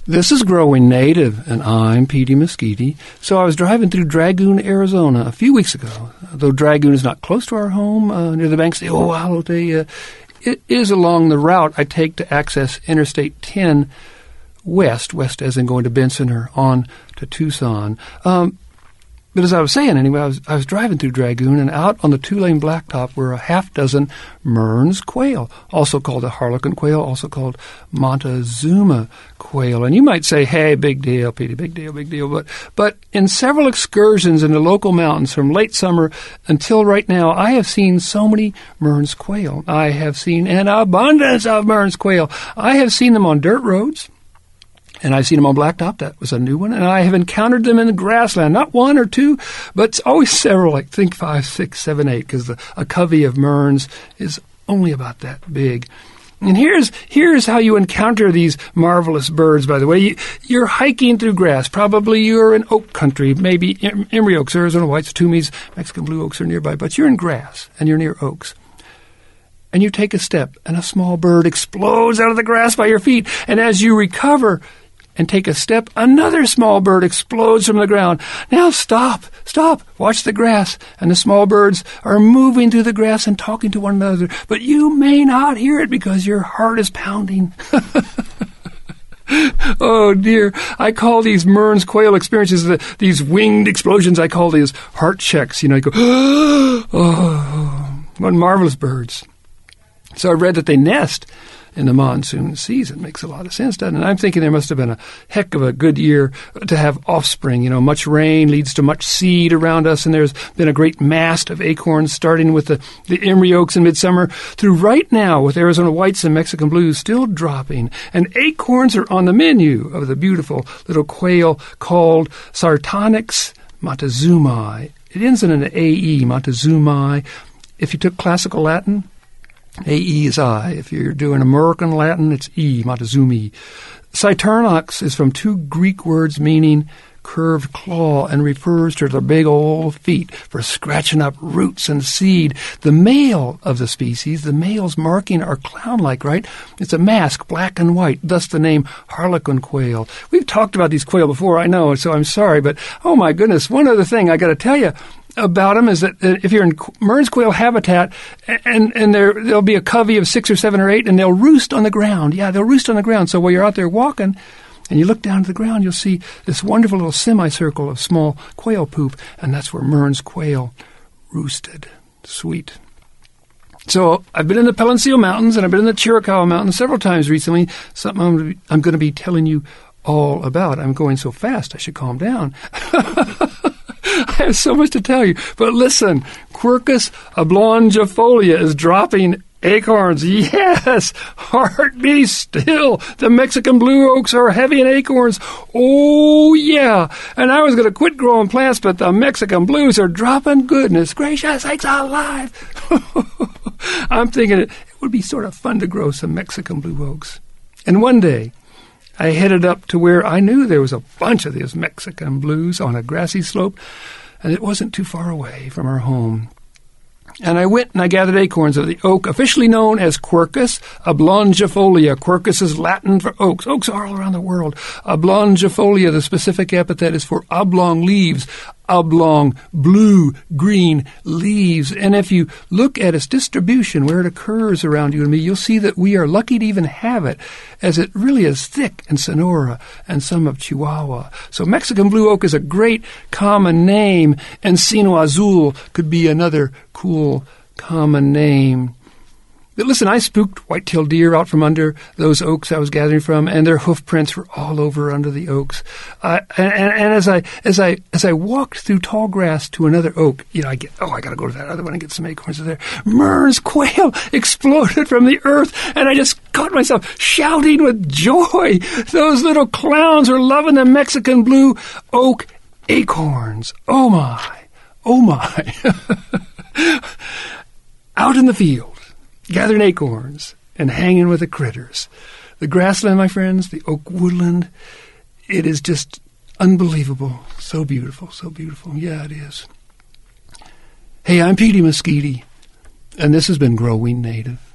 This is Growing Native, and I'm Petey Mesquite. So I was driving through Dragoon, Arizona a few weeks ago. Though Dragoon is not close to our home, near the banks of the Ohlone, it is along the route I take to access Interstate 10 west as in going to Benson or on to Tucson. But as I was saying, anyway, I was driving through Dragoon, and out on the two-lane blacktop were a half-dozen Mearns quail, also called a harlequin quail, also called Montezuma quail. And you might say, hey, big deal, Petey, big deal. But in several excursions in the local mountains from late summer until right now, I have seen so many Mearns quail. I have seen an abundance of Mearns quail. I have seen them on dirt roads. And I've seen them on blacktop. That was a new one. And I have encountered them in the grassland, not one or two, but always several, like think 5, 6, 7, 8, because a covey of Mearns is only about that big. And here's how you encounter these marvelous birds, by the way. You're hiking through grass. Probably you're in oak country, maybe Emery oaks, Arizona whites, Tumis, Mexican blue oaks are nearby, but you're in grass and you're near oaks. And you take a step, and a small bird explodes out of the grass by your feet. And as you recover and take a step, another small bird explodes from the ground. Now stop, watch the grass. And the small birds are moving through the grass and talking to one another. But you may not hear it because your heart is pounding. Oh, dear. I call these Mearns quail experiences, these winged explosions, I call these heart checks. You go, oh, what marvelous birds. So I read that they nest in the monsoon season. Makes a lot of sense, doesn't it? And I'm thinking there must have been a heck of a good year to have offspring. Much rain leads to much seed around us, and there's been a great mast of acorns starting with the Emery oaks in midsummer through right now with Arizona whites and Mexican blues still dropping. And acorns are on the menu of the beautiful little quail called Sartonix montezumae. It ends in an A-E, montezumae. If you took classical Latin, A-E is I. If you're doing American Latin, it's E, Montezumi. Sartonix is from two Greek words meaning curved claw and refers to the big old feet for scratching up roots and seed. The male of the species, the male's marking are clown-like, right? It's a mask, black and white, thus the name harlequin quail. We've talked about these quail before, I know, so I'm sorry, but oh my goodness, one other thing I got to tell you about them is that if you're in Mearns quail habitat and there'll be a covey of 6 or 7 or 8 and they'll roost on the ground. Yeah, they'll roost on the ground. So while you're out there walking and you look down to the ground, you'll see this wonderful little semicircle of small quail poop, and that's where Mearns quail roosted. Sweet. So I've been in the Peloncillo Mountains and I've been in the Chiricahua Mountains several times recently, something I'm going to be telling you all about. I'm going so fast I should calm down. I have so much to tell you. But listen, Quercus oblongifolia is dropping acorns. Yes! Heart be still. The Mexican blue oaks are heavy in acorns. Oh, yeah. And I was going to quit growing plants, but the Mexican blues are dropping. Goodness gracious sakes alive. I'm thinking it would be sort of fun to grow some Mexican blue oaks. And one day, I headed up to where I knew there was a bunch of these Mexican blues on a grassy slope, and it wasn't too far away from our home. And I went and I gathered acorns of the oak, officially known as Quercus oblongifolia. Quercus is Latin for oaks. Oaks are all around the world. Oblongifolia, the specific epithet, is for oblong leaves. Oblong, blue, green leaves. And if you look at its distribution, where it occurs around you and me, you'll see that we are lucky to even have it, as it really is thick in Sonora and some of Chihuahua. So Mexican blue oak is a great common name, and Encino azul could be another cool common name. But listen, I spooked white-tailed deer out from under those oaks I was gathering from, and their hoof prints were all over under the oaks. And as I walked through tall grass to another oak, I got to go to that other one and get some acorns there. Mearns quail exploded from the earth, and I just caught myself shouting with joy. Those little clowns are loving the Mexican blue oak acorns. Oh my, oh my. Out in the field, gathering acorns and hanging with the critters. The grassland, my friends, the oak woodland, it is just unbelievable. So beautiful, so beautiful. Yeah, it is. Hey, I'm Petey Mesquite, and this has been Growing Native.